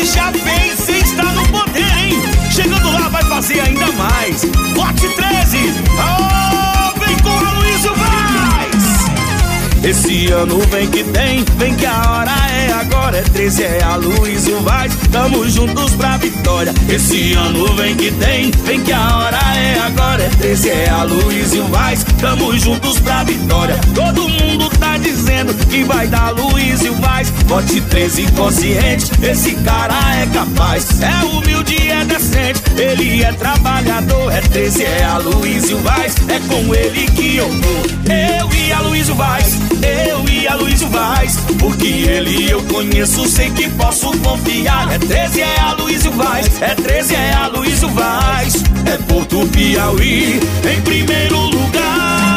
que já fez, cê está no poder, hein? Chegando lá vai fazer ainda mais. Vote 13, oh, vem com a Aloysio Vaz. Esse ano vem que tem, vem que a hora é agora. É 13, é Aloysio Vaz, tamo juntos pra vitória. Esse ano vem que tem, vem que a hora é agora. É 13, é Aloysio Vaz, tamo juntos pra vitória. Todo mundo tá dizendo que vai dar Aloysio Vaz. Vote 13 consciente, esse cara é capaz. É humilde e é decente, ele é trabalhador. É 13, é Aloysio Vaz, é com ele que eu vou. Eu e Aloysio Vaz, eu e Aloysio Vaz, porque ele eu conheço, sei que posso confiar. É 13, é Aloysio Vaz, é 13, é Aloysio Vaz. É Porto Piauí em primeiro lugar.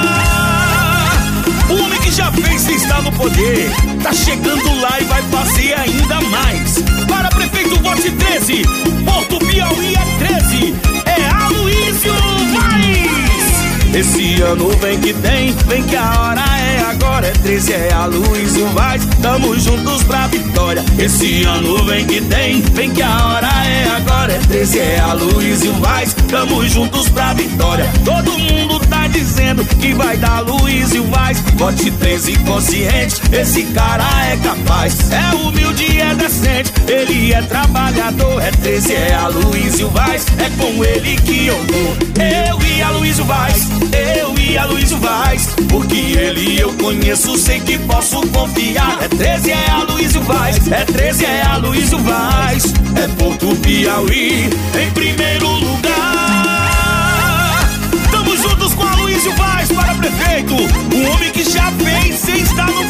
O homem que já fez está no poder, tá chegando lá e vai fazer ainda mais. Para prefeito, vote 13, Porto Piauí é 13, é Aloysio Vaz. Esse ano vem que tem, vem que a hora é agora. É 13, é Aloysio Vaz, tamo juntos pra vitória. Esse ano vem que tem, vem que a hora é agora. É 13, é Aloysio Vaz, tamo juntos pra vitória. Todo mundo tá dizendo que vai dar Aloysio Vaz. Vote 13 consciente, esse cara é capaz. É humilde e é decente, ele é trabalhador. É 13, é Aloysio Vaz, é com ele que eu vou. Eu e Aloysio Vaz, eu e Aloysio Vaz, porque ele eu conheço, sei que posso confiar. É 13, é Aloysio Vaz, é 13, é Aloysio Vaz. É Porto Piauí em primeiro lugar. Tamo juntos com Aloysio Vaz para prefeito, um homem que já fez, cê está no